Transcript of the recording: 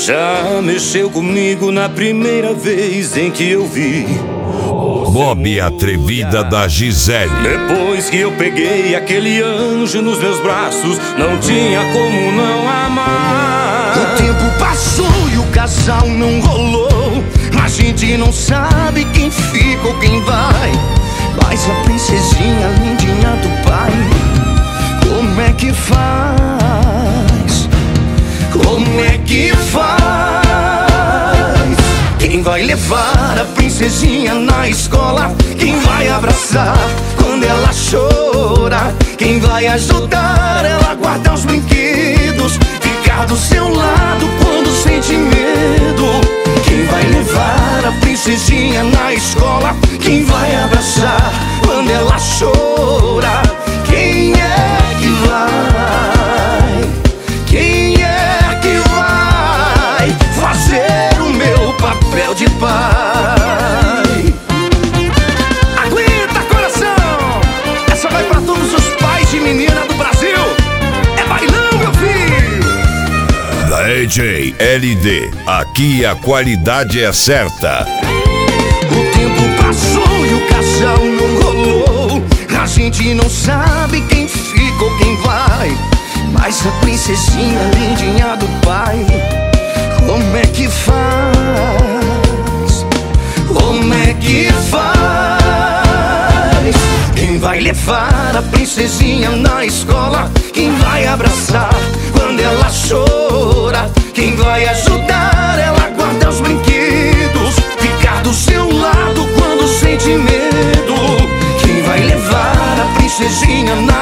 Já mexeu comigo na primeira vez em que eu vi Bob Atrevida da Gisele. Depois que eu peguei aquele anjo nos meus braços, não tinha como não amar. O tempo passou e o casal não rolou. A gente não sabe quem fica ou quem vai. Mas a princesinha lindinha do pai, como é que faz? Como é que faz? Quem vai levar a princesinha na escola? Quem vai abraçar quando ela chora? Quem vai ajudar ela a guardar os brinquedos? Ficar do seu lado quando sente medo? Quem vai levar a princesinha na escola? Quem vai abraçar quando ela chora? Quem é que vai? Quem é que vai fazer o meu papel de pai? Aguenta, coração! Essa vai pra todos os pais de menina do Brasil. É bailão, meu filho! Da AJ LD, aqui a qualidade é certa. O tempo passou e o casal não rolou. A gente não sabe quem fica ou quem vai. Mas a princesinha lindinha do pai, como é que faz? Como é que faz? Quem vai levar a princesinha na escola? Quem vai abraçar quando ela chora? Quem vai ajudar ela a guardar os brinquedos? Ficar do seu lado quando sente medo? Quem vai levar a princesinha na